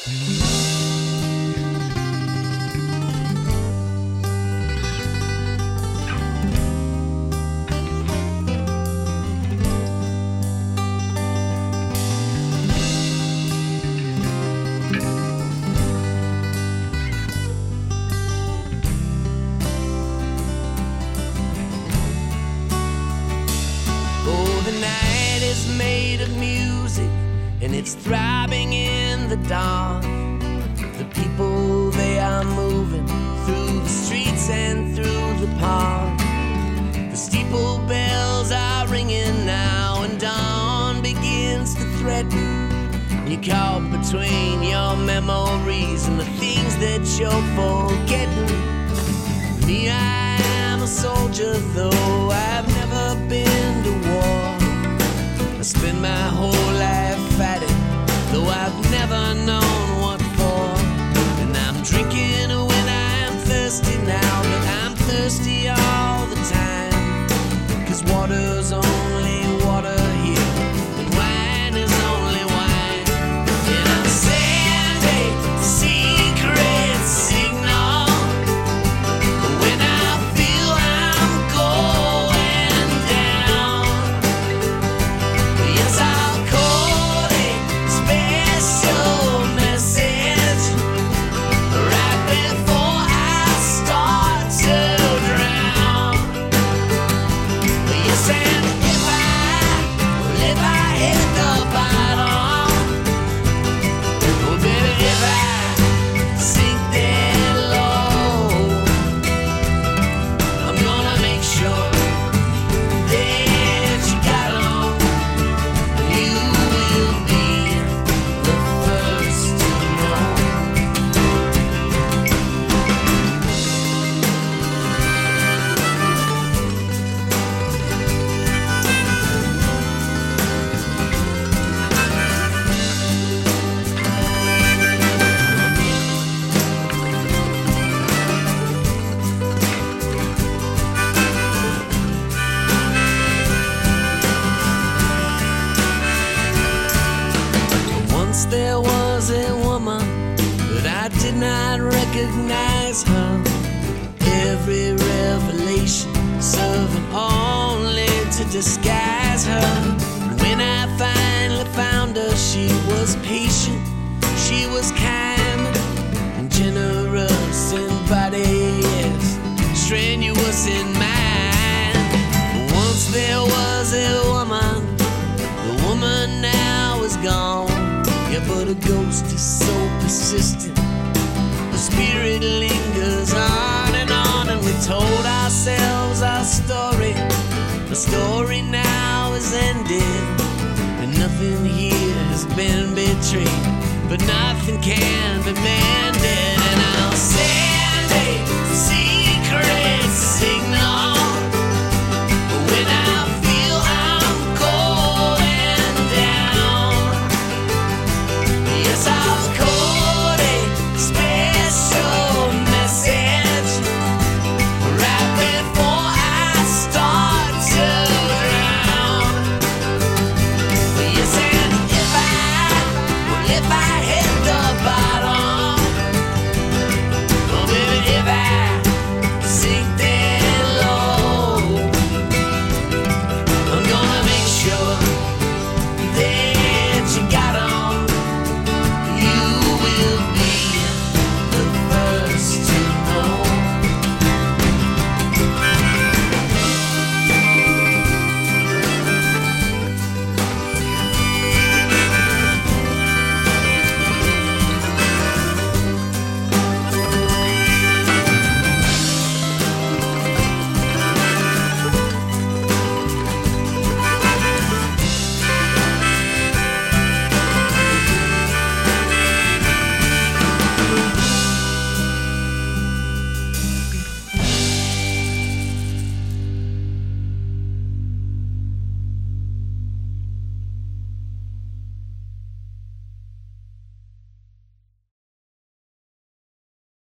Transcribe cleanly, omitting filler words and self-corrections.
Made of music and it's throbbing in the dark. The people, they are moving through the streets and through the park. The steeple bells are ringing now and dawn begins to threaten. You're caught between your memories and the things that you're forgetting. Me, I am a soldier, though I've never been to war. I spend my whole life fighting, though I've never known what for. And I'm drinking when I'm thirsty now, but I'm thirsty all the time. 'Cause water's only water here, and wine is only wine. And I'm sending secret signal when I feel I'm going down. Yes, I'll call a special message right before I start to drown. Yes, and if I hit the bottom, oh baby, if I sink that low, I'm gonna make sure that you got on. You will be the first to know. Once there was a woman, but I did not recognize her. Every revelation serving only to disguise her. When I finally found her, she was patient, she was kind and generous in body, yes, strenuous in mind. Once there was a woman, the woman now is gone. Yeah, but a ghost is so persistent. The spirit lingers on, and we told ourselves our story. The story now is ended, and nothing here has been betrayed, but nothing can be made.